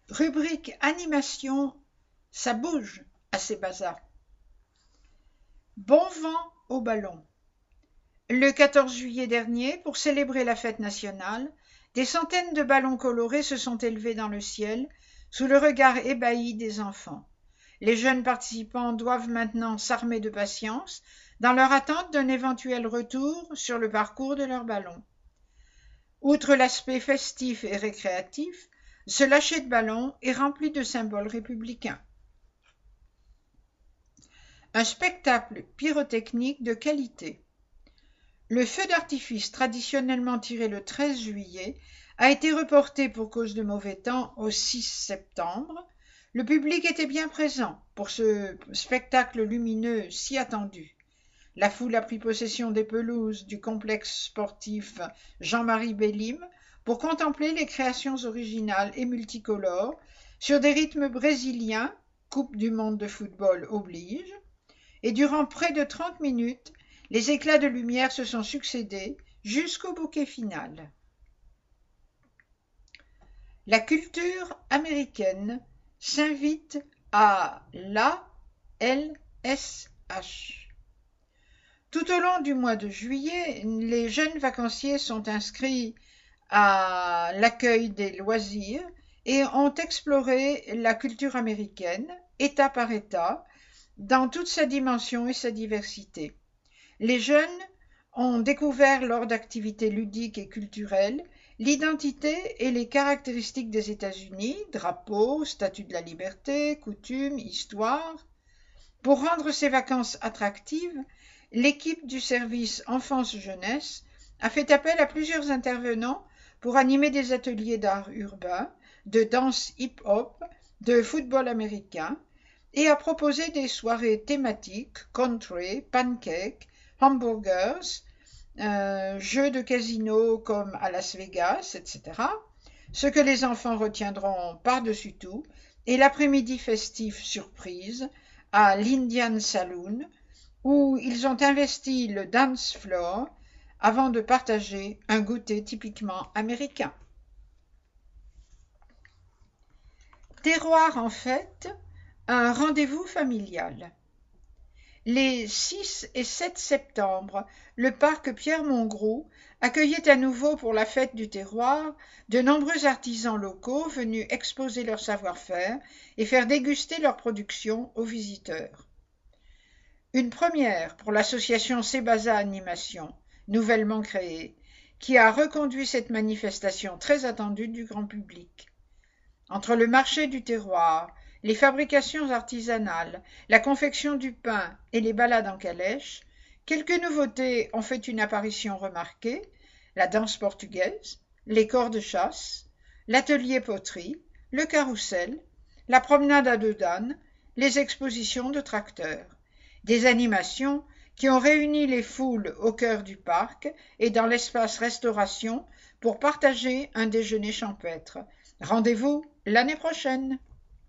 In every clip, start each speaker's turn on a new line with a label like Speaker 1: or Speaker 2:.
Speaker 1: Rubrique animation, ça bouge à ces bazars. Bon vent au ballon. Le 14 juillet dernier, pour célébrer la fête nationale, des centaines de ballons colorés se sont élevés dans le ciel, sous le regard ébahi des enfants. Les jeunes participants doivent maintenant s'armer de patience, dans leur attente d'un éventuel retour sur le parcours de leurs ballons. Outre l'aspect festif et récréatif, ce lâcher de ballons est rempli de symboles républicains. Un spectacle pyrotechnique de qualité. Le feu d'artifice traditionnellement tiré le 13 juillet a été reporté pour cause de mauvais temps au 6 septembre. Le public était bien présent pour ce spectacle lumineux si attendu. La foule a pris possession des pelouses du complexe sportif Jean-Marie Bellim pour contempler les créations originales et multicolores sur des rythmes brésiliens, Coupe du monde de football oblige, et durant près de 30 minutes, les éclats de lumière se sont succédé jusqu'au bouquet final. La culture américaine s'invite à l'ALSH. Tout au long du mois de juillet, les jeunes vacanciers sont inscrits à l'accueil des loisirs et ont exploré la culture américaine, État par État, dans toute sa dimension et sa diversité. Les jeunes ont découvert lors d'activités ludiques et culturelles l'identité et les caractéristiques des États-Unis, drapeau, statue de la liberté, coutumes, histoire. Pour rendre ces vacances attractives, l'équipe du service enfance-jeunesse a fait appel à plusieurs intervenants pour animer des ateliers d'art urbain, de danse hip-hop, de football américain et a proposé des soirées thématiques, country, pancakes, hamburgers, jeux de casino comme à Las Vegas, etc. Ce que les enfants retiendront par-dessus tout est l'après-midi festif surprise à l'Indian Saloon, où ils ont investi le dance floor avant de partager un goûter typiquement américain. Terroir en fête, un rendez-vous familial. Les 6 et 7 septembre, le parc Pierre-Mongros accueillait à nouveau pour la fête du terroir de nombreux artisans locaux venus exposer leur savoir-faire et faire déguster leurs productions aux visiteurs. Une première pour l'association Sébaza Animation, nouvellement créée, qui a reconduit cette manifestation très attendue du grand public. Entre le marché du terroir, les fabrications artisanales, la confection du pain et les balades en calèche, quelques nouveautés ont fait une apparition remarquée: la danse portugaise, les corps de chasse, l'atelier poterie, le carrousel, la promenade à deux d'âne, les expositions de tracteurs. Des animations qui ont réuni les foules au cœur du parc et dans l'espace restauration pour partager un déjeuner champêtre. Rendez-vous l'année prochaine.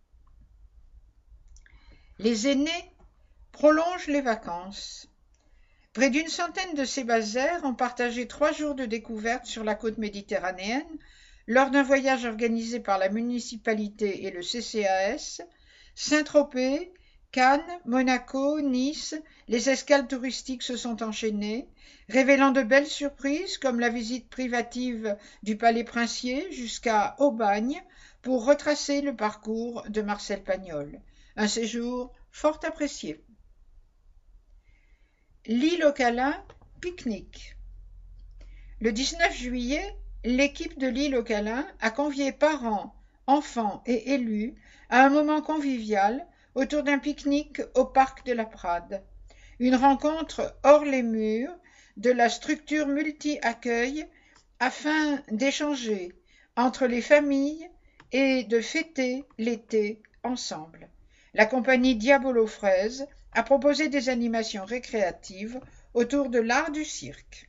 Speaker 1: Les aînés prolongent les vacances. Près d'une centaine de Sébazaires ont partagé 3 jours de découverte sur la côte méditerranéenne lors d'un voyage organisé par la municipalité et le CCAS. Saint-Tropez, Cannes, Monaco, Nice, les escales touristiques se sont enchaînées, révélant de belles surprises comme la visite privative du Palais Princier jusqu'à Aubagne pour retracer le parcours de Marcel Pagnol. Un séjour fort apprécié. L'île aux câlins, pique-nique. Le 19 juillet, l'équipe de l'île aux câlins a convié parents, enfants et élus à un moment convivial autour d'un pique-nique au parc de la Prade. Une rencontre hors les murs de la structure multi-accueil afin d'échanger entre les familles et de fêter l'été ensemble. La compagnie Diabolo Fraise a proposé des animations récréatives autour de l'art du cirque.